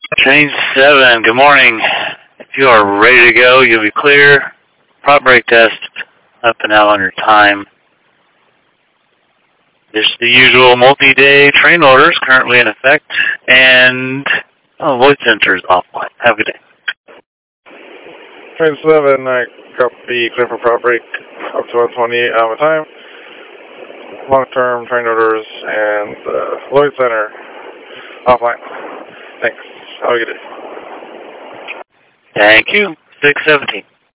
Train 7, good morning. If you are ready to go, you'll be clear. Prop brake test up and out on your time. There's the usual multi-day train orders currently in effect, and voice sensor is offline. Have a good day. Train 7, I copy, clear for prop brake up to 128 hour time. Long-term train orders and Lloyd Center offline. Thanks. Have a good day. Thank you. 617.